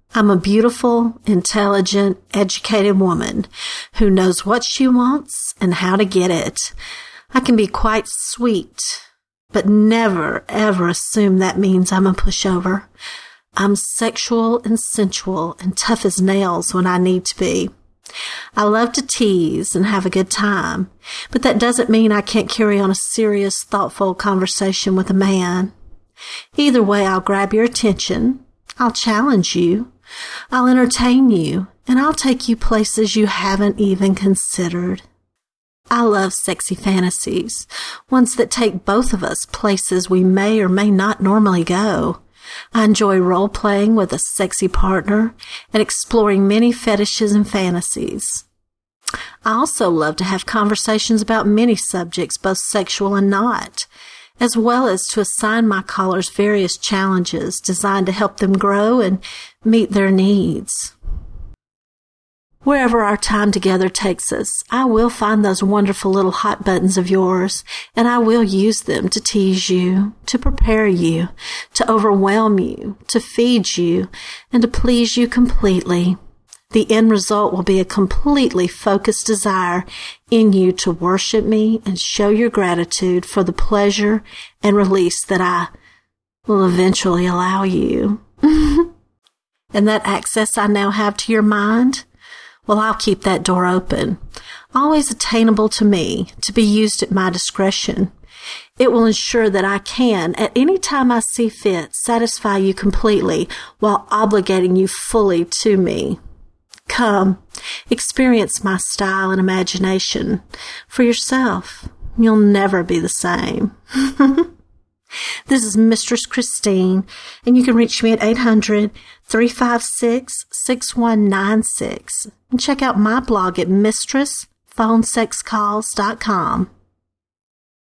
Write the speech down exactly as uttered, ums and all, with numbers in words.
I'm a beautiful, intelligent, educated woman who knows what she wants and how to get it. I can be quite sweet, but never, ever assume that means I'm a pushover. I'm sexual and sensual and tough as nails when I need to be. I love to tease and have a good time, but that doesn't mean I can't carry on a serious, thoughtful conversation with a man. Either way, I'll grab your attention, I'll challenge you, I'll entertain you, and I'll take you places you haven't even considered. I love sexy fantasies, ones that take both of us places we may or may not normally go. I enjoy role-playing with a sexy partner and exploring many fetishes and fantasies. I also love to have conversations about many subjects, both sexual and not, as well as to assign my callers various challenges designed to help them grow and meet their needs. Wherever our time together takes us, I will find those wonderful little hot buttons of yours, and I will use them to tease you, to prepare you, to overwhelm you, to feed you, and to please you completely. The end result will be a completely focused desire in you to worship me and show your gratitude for the pleasure and release that I will eventually allow you. And that access I now have to your mind, well, I'll keep that door open, always attainable to me, to be used at my discretion. It will ensure that I can, at any time I see fit, satisfy you completely while obligating you fully to me. Come, experience my style and imagination for yourself. You'll never be the same. This is Mistress Christine, and you can reach me at eight hundred, three five six, six one nine six. And check out my blog at mistress phone sex calls dot com.